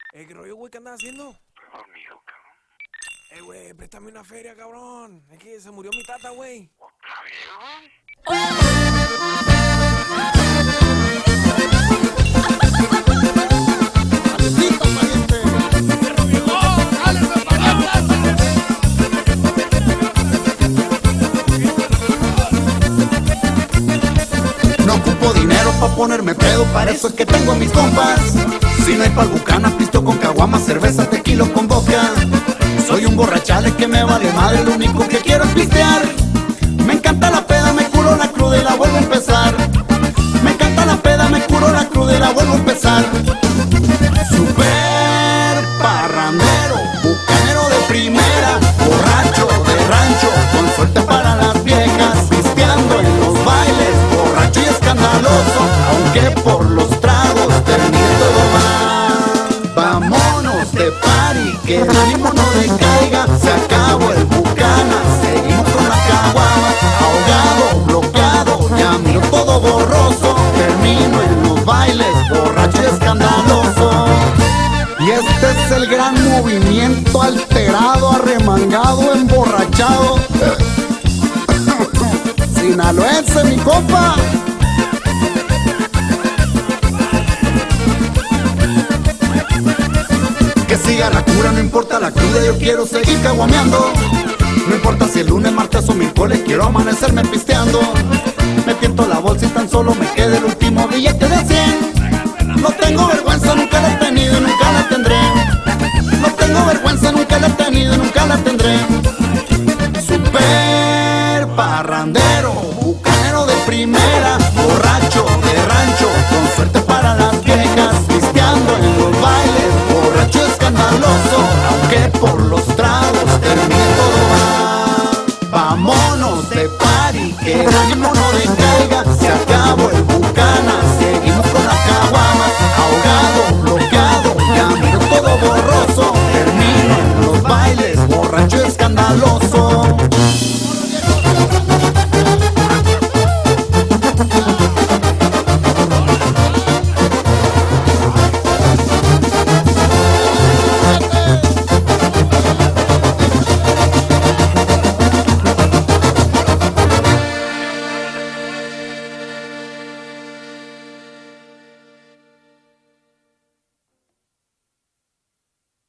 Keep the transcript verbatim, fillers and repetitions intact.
Eh, ¿qué rollo, güey? ¿Qué andas haciendo? Dormido, cabrón. Eh, güey, préstame una feria, cabrón. Es que se murió mi tata, güey. ¿Otra vez, güey? No ocupo dinero pa' ponerme pedo, para eso es que tengo a mis compas. Si no hay pa'l bucana, pisto con caguama, cerveza, tequila con vodka. Soy un borrachales que me vale madre, lo único que quiero es pistear. Me encanta la peda, me curo la cruda y la vuelvo a empezar. Me encanta la peda, me curo la cruda y la vuelvo a empezar. Super parrandero, bucanero de primera, borracho de rancho, con suerte para las viejas, pisteando en los bailes, borracho y escandaloso, aunque por los tragos termine todo mal. Vámonos de party, que el ánimo no decaiga, se acabó el bucana, seguimos con la caguama, ahogado, bloqueado, ya miro todo borroso, termino en los bailes, borracho y escandaloso. Y este es el gran movimiento alterado, arremangado, emborrachado. Sinaloense, mi compa. Que siga la cura, no importa la cruda, yo quiero seguir caguameando. No importa si el lunes, martes o miércoles, quiero amanecerme pisteando. Me tiento la bolsa y tan solo me queda el último billete de cien. No tengo vergüenza, nunca lo he tenido y